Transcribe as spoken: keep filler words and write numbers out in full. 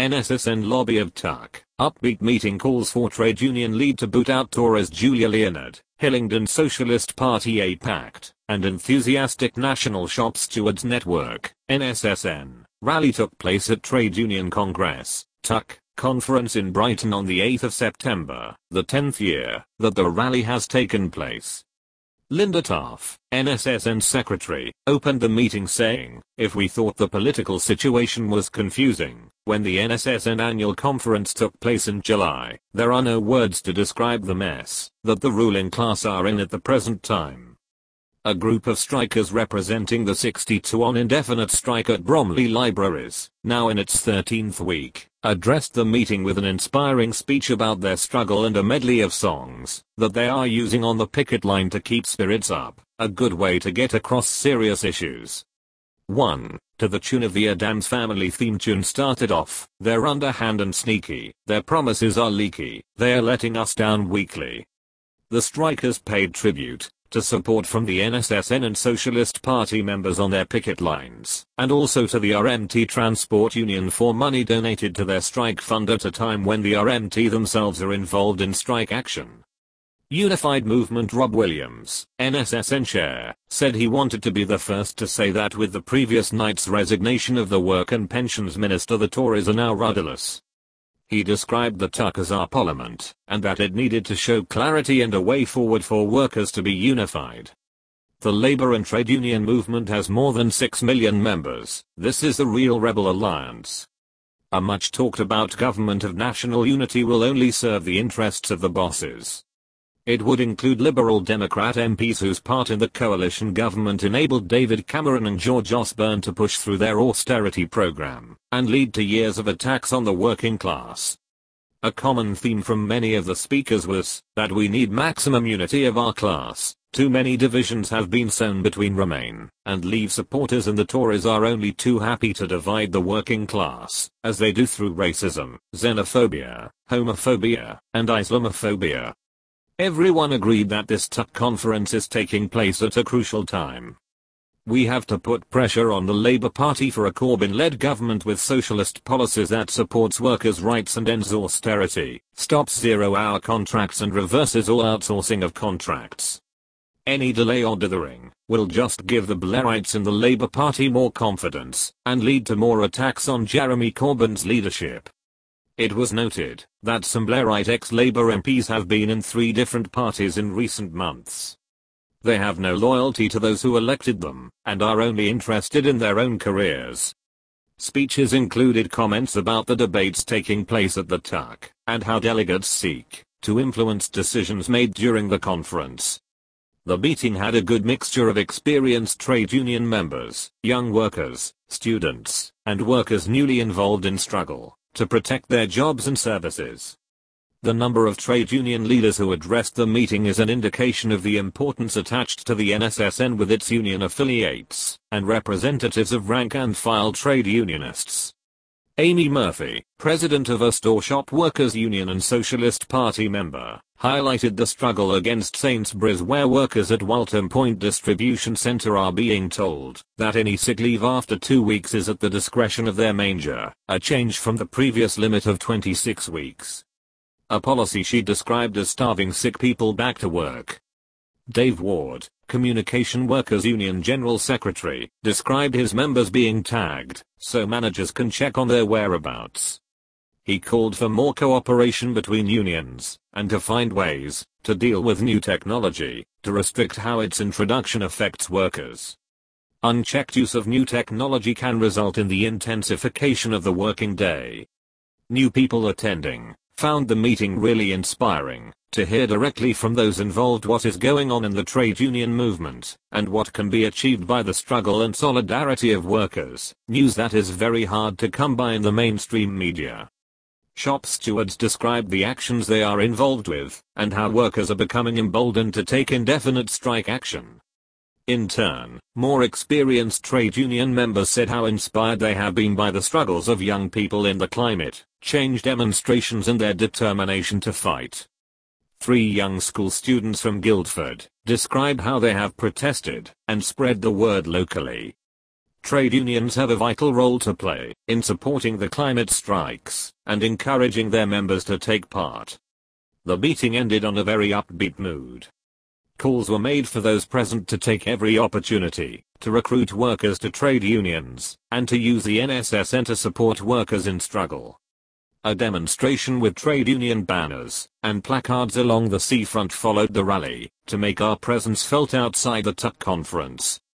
N S S N lobby of T U C. Upbeat meeting calls for trade union lead to boot out Torres Julia Leonard, Hillingdon Socialist Party A PACT, and enthusiastic National Shop Stewards Network, N S S N, rally took place at Trade Union Congress, T U C, conference in Brighton on the eighth of September, the tenth year that the rally has taken place. Linda Taff, N S S N secretary, opened the meeting saying, "If we thought the political situation was confusing, when the N S S N annual conference took place in July, there are no words to describe the mess that the ruling class are in at the present time." A group of strikers representing the sixty-two on indefinite strike at Bromley Libraries, now in its thirteenth week, addressed the meeting with an inspiring speech about their struggle and a medley of songs that they are using on the picket line to keep spirits up, a good way to get across serious issues. one. To the tune of the Addams Family theme tune started off, "They're underhand and sneaky, their promises are leaky, they are letting us down weekly." The strikers paid tribute to support from the N S S N and Socialist Party members on their picket lines, and also to the R M T Transport Union for money donated to their strike fund at a time when the R M T themselves are involved in strike action. Unified Movement Rob Williams, N S S N chair, said he wanted to be the first to say that with the previous night's resignation of the Work and Pensions Minister the Tories are now rudderless. He described the T U C as our parliament, and that it needed to show clarity and a way forward for workers to be unified. The Labour and Trade Union movement has more than six million members. This is the real rebel alliance. A much talked about government of national unity will only serve the interests of the bosses. It would include Liberal Democrat M Ps whose part in the coalition government enabled David Cameron and George Osborne to push through their austerity program, and lead to years of attacks on the working class. A common theme from many of the speakers was that we need maximum unity of our class. Too many divisions have been sown between Remain and Leave supporters, and the Tories are only too happy to divide the working class, as they do through racism, xenophobia, homophobia, and Islamophobia. Everyone agreed that this T U C conference is taking place at a crucial time. We have to put pressure on the Labour Party for a Corbyn-led government with socialist policies that supports workers' rights and ends austerity, stops zero-hour contracts and reverses all outsourcing of contracts. Any delay or dithering will just give the Blairites in the Labour Party more confidence and lead to more attacks on Jeremy Corbyn's leadership. It was noted that some Blairite ex-Labour M Ps have been in three different parties in recent months. They have no loyalty to those who elected them, and are only interested in their own careers. Speeches included comments about the debates taking place at the T U C, and how delegates seek to influence decisions made during the conference. The meeting had a good mixture of experienced trade union members, young workers, students, and workers newly involved in struggle to protect their jobs and services. The number of trade union leaders who addressed the meeting is an indication of the importance attached to the N S S N with its union affiliates and representatives of rank-and-file trade unionists. Amy Murphy, president of a Store Shop Workers Union and Socialist Party member, highlighted the struggle against Sainsbury's, where workers at Waltham Point Distribution Centre are being told that any sick leave after two weeks is at the discretion of their manager, a change from the previous limit of twenty-six weeks. A policy she described as starving sick people back to work. Dave Ward, Communication Workers Union General Secretary, described his members being tagged so managers can check on their whereabouts. He called for more cooperation between unions, and to find ways to deal with new technology, to restrict how its introduction affects workers. Unchecked use of new technology can result in the intensification of the working day. New people attending found the meeting really inspiring, to hear directly from those involved what is going on in the trade union movement, and what can be achieved by the struggle and solidarity of workers, news that is very hard to come by in the mainstream media. Shop stewards described the actions they are involved with, and how workers are becoming emboldened to take indefinite strike action. In turn, more experienced trade union members said how inspired they have been by the struggles of young people in the climate change demonstrations and their determination to fight. Three young school students from Guildford describe how they have protested and spread the word locally. Trade unions have a vital role to play in supporting the climate strikes and encouraging their members to take part. The meeting ended on a very upbeat mood. Calls were made for those present to take every opportunity to recruit workers to trade unions and to use the N S S N to support workers in struggle. A demonstration with trade union banners and placards along the seafront followed the rally to make our presence felt outside the Tuck conference.